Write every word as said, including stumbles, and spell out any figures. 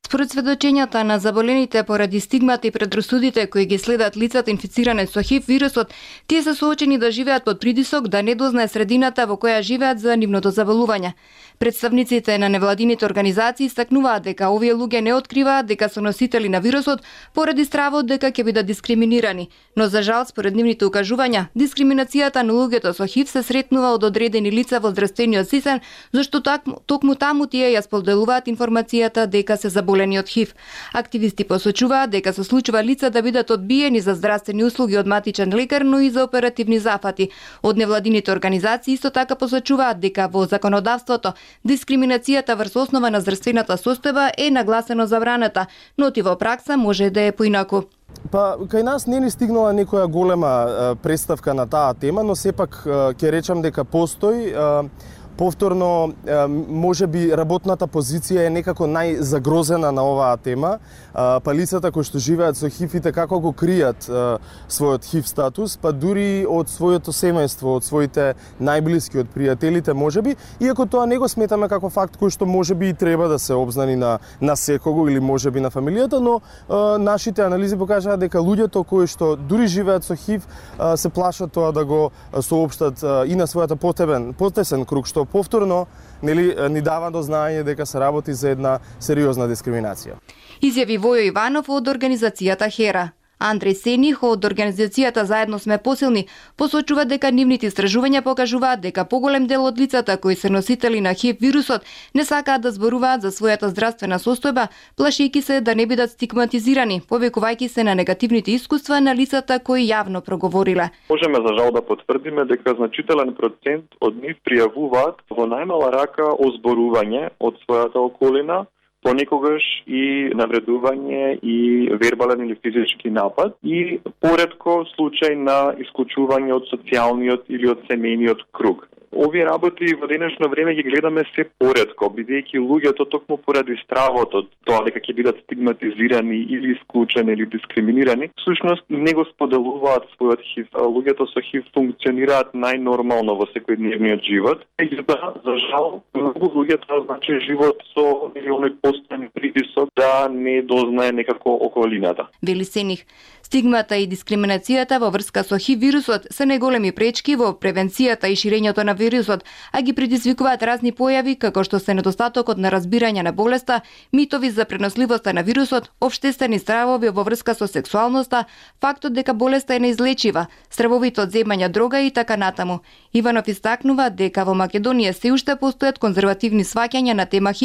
Според сведочењата на заболените поради стигмата и предрасудите кои ги следат лицата инфицирани со ХИВ вирусот, тие се соочени да живеат под притисок да не дознае средината во која живеат за нивното заболување. Представниците на невладините организации истакнуваат дека овие луѓе не откриваат дека се носители на вирусот поради стравот дека ќе бидат дискриминирани, но за жал според нивните укажувања, дискриминацијата на луѓето со ХИВ се сретнува од одредени лица во здравствениот систем, зашто токму таму тие ја споделуваат информацијата дека се заболени од ХИВ. Активисти посочуваат дека се случува лица да бидат одбиени за здравствени услуги од матичен лекар, но и за оперативни зафати. Од невладините организации исто така посочуваат дека во законодавството дискриминацијата врз основа на здравствената состојба е нагласено забраната, но ти во пракса може да е поинаку. Па, кај нас не ни стигнала некоја голема е, представка на таа тема, но сепак ќе речам дека постои. Е, Повторно, може би работната позиција е некако најзагрозена на оваа тема, па лицата кои што живеат со ХИВ и како го кријат својот ХИВ статус, па дури од своето семејство, од своите најблиски, од пријателите можеби, иако тоа не го сметаме како факт кој што можеби и треба да се обзнани на, на секого или можеби на фамилијата, но а, нашите анализи покажаат дека луѓето кои што дури живеат со ХИВ а, се плашат тоа да го соопштат а, и на својата потебен, потесен круг, што повторно нели ни дава до знаење дека се работи за една сериозна дискриминација. Изјави Војо Иванов од организацијата ХЕРА. Андреј Сених од организацијата Заедно сме посилни посочува дека нивните истражувања покажуваат дека поголем дел од лицата кои се носители на ХИВ вирусот не сакаат да зборуваат за својата здравствена состојба, плашејќи се да не бидат стигматизирани, повикувајќи се на негативните искуства на лицата кои јавно проговориле. Можеме за жал да потврдиме дека значителен процент од нив пријавуваат во најмала рака озборување од својата околина, понекогаш и навредување и вербален или физички напад и поретко случај на исклучување од социјалниот или од семејниот круг. Овие работи во денешно време ги гледаме се поретко, бидејќи луѓето токму поради стравот од тоа дека ќе бидат стигматизирани или исклучени или дискриминирани, всушност не го споделуваат својот ХИВ. Луѓето со ХИВ функционираат најнормално во секојдневниот живот. Меѓутоа, за жал, многу луѓе тоа значи живот со оној постојан притисок да не дознае некако околината. Вели Сених, стигмата и дискриминацијата во врска со ХИВ вирусот се најголеми пречки во превенцијата и ширењето на вирусот, а ги предизвикуваат разни појави како што се недостатокот на разбирање на болеста, митови за преносливоста на вирусот, општествени стравови во врска со сексуалноста, фактот дека болеста е неизлечива, стравовите од земање дрога и така натаму. Иванов истакнува дека во Македонија се уште постојат конзервативни сваќања на тема ХИВ